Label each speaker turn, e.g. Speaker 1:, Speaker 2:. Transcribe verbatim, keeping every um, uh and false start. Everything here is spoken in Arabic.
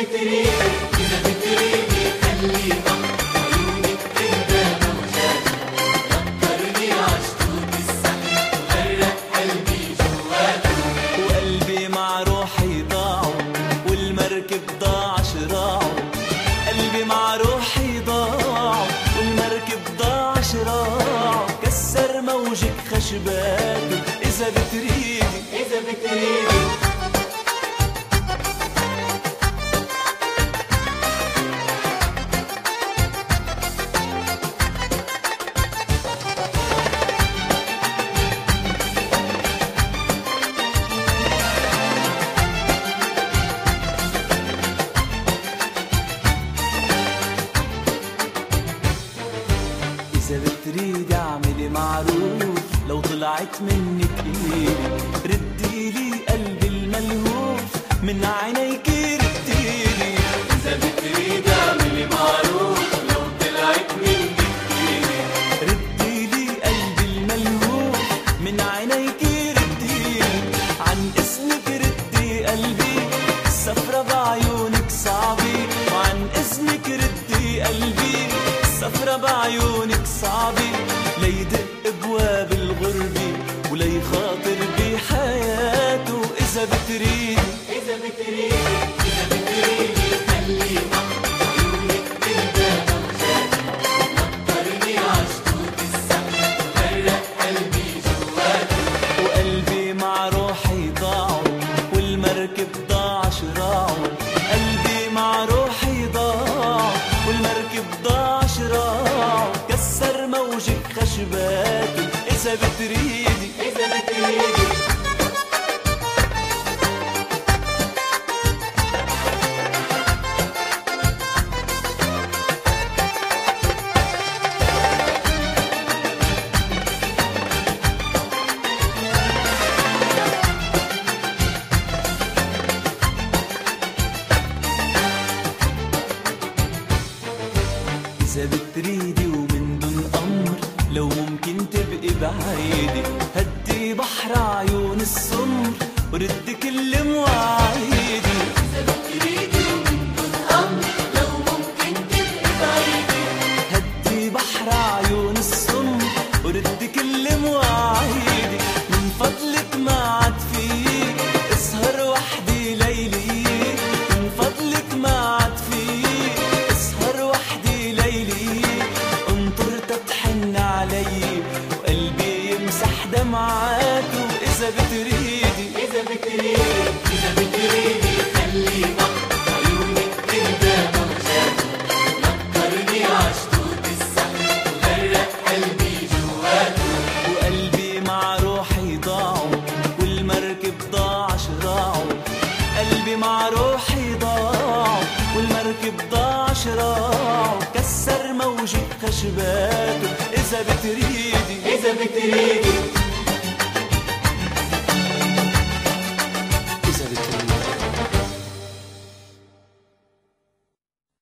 Speaker 1: بتريدي إذا بتريدي خلي بحر عيونك تهدى موجاتي، فكرني عشتوك السحر وغرق قلبي جواته.
Speaker 2: وقلبي مع روحي ضاعوا والمركب ضاع شراعه، قلبي مع روحي ضاعوا والمركب ضاع شراعه، كسر موجك خشباته إذا بتريدي
Speaker 1: إذا بتريدي.
Speaker 2: إذا بتريدي اعملي معروف، لو طلعت منك إيدي رديلي قلبي الملهوف من عينيكي رديلي.
Speaker 1: إذا بتريدي اعملي معروف لو طلعت منك إيدي
Speaker 2: رديلي قلبي الملهوف من عينيكي رديلي. عن اسمك ردي قلبي السفرة بعيونك صعبة، وعن اسمك ردي قلبي السفرة بعيونك صعبة، ليدق ابواب الغربة وليخاطر بحياته. إذا بتريدي
Speaker 1: إذا بتريدي إذا بتريدي خلي بحر عيونك تهدى موجاتي، فكرني عشتوك السحر وغرق قلبي جواته.
Speaker 2: وقلبي مع روحي ضاعوا والمركب ضاع شراعه، قلبي مع روحي ضاع والمركب ضاع شراعه، كسر موجك خشباته. إذا بتريدي
Speaker 1: إذا بتريدي.
Speaker 2: إذا بتريدي ومن دون أمر لو ممكن تبقي بعيدي، هدي بحر عيون السمر ورد كل مواعيدي.
Speaker 1: إذا بتريدي ومن دون أمر لو ممكن تبقي بعيدي،
Speaker 2: هدي بحر عيون السمر ورد كل مواعيدي. من فضلك ما عاد فيي اسهر وحدي ليلي، من فضلك ما عاد فيي اسهر وحدي ليلي، انطر تتحن علي وقلبي يمسح دمعاته. إذا بتريدي
Speaker 1: إذا بتريدي إذا بتريدي خلي بحر عيونك تهدى موجاتي، فكرني عشتوك السحر وغرق قلبي جواته.
Speaker 2: وقلبي مع روحي ضاعوا والمركب ضاع شراعه، قلبي مع روحي ضاع والمركب ضاع شراعه، كسر موجك خشباته. إذا بتريدي
Speaker 1: إذا بتريدي